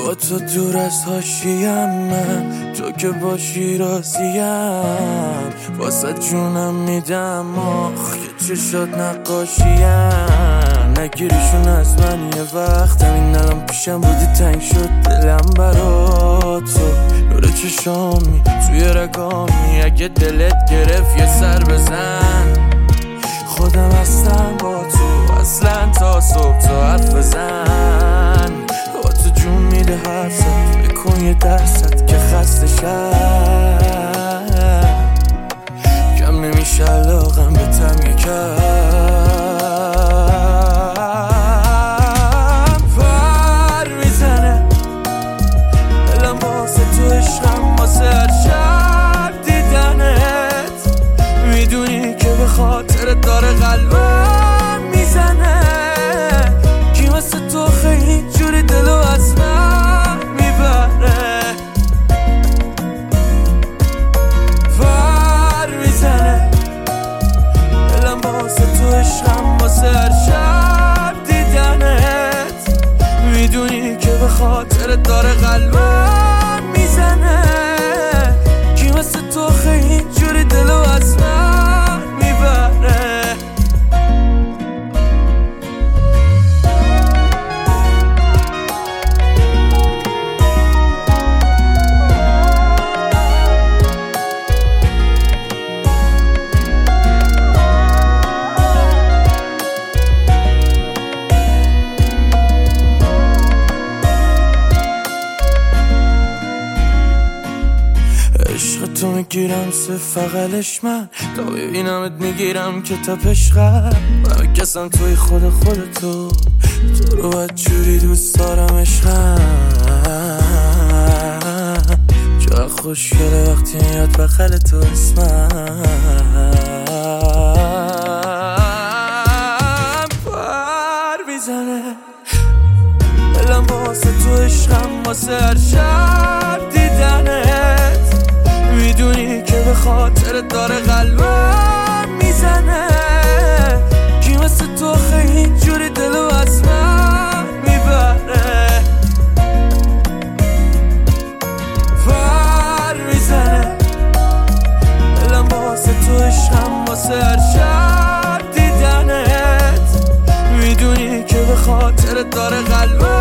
با تو دور از حاشیم، من تو که باشی راضیم، واسه جونم میدم آخ که چشات نقاشیم. نگیریشون از من یه وقت، همین الان پیشم بودی تنگ شد دلم برا تو. نور چشامی توی رگامی، اگه دلت گرفت یه سر بزن. خودم هستم با تو اصلا تا صبح، تو حرف بزن. با تو جون میده حرفت، بکن یه درصد که خسته شم. کم نمیشه علاقم به تم یکم. پر میزنه دلم واسه تو، عشقم واسه هر شب دیدنت. میدونی که به خاطر داره قلبم میزنه. کی واسه تو خیلی جوری دلو از من میبره. پر میزنه دلم واسه تو، عشقم واسه هر شب دیدنت. میدونی که به خاطر داره قلبم میزنه. کی واسه تو خیلی جوری دلو از من میبره. عشق تو میگیرم فقلش من، تا ببینمت میگیرم که تپش قلب. همه کسم توی خودتو، تو رو باید جوری دوست دارم عشقم. چقدر خوشگله وقتی میاد بغل تو اسمم. پر میزنه دلم واسه تو، عشقم واسه هر شب دیدنت. میدونی که به خاطر داره قلبم میزنه. کی واسه تو خیلی جوری دلو از من میبره. پر میزنه دلم واسه تو، عشقم واسه هر شب دیدنت. میدونی که به خاطر داره قلبم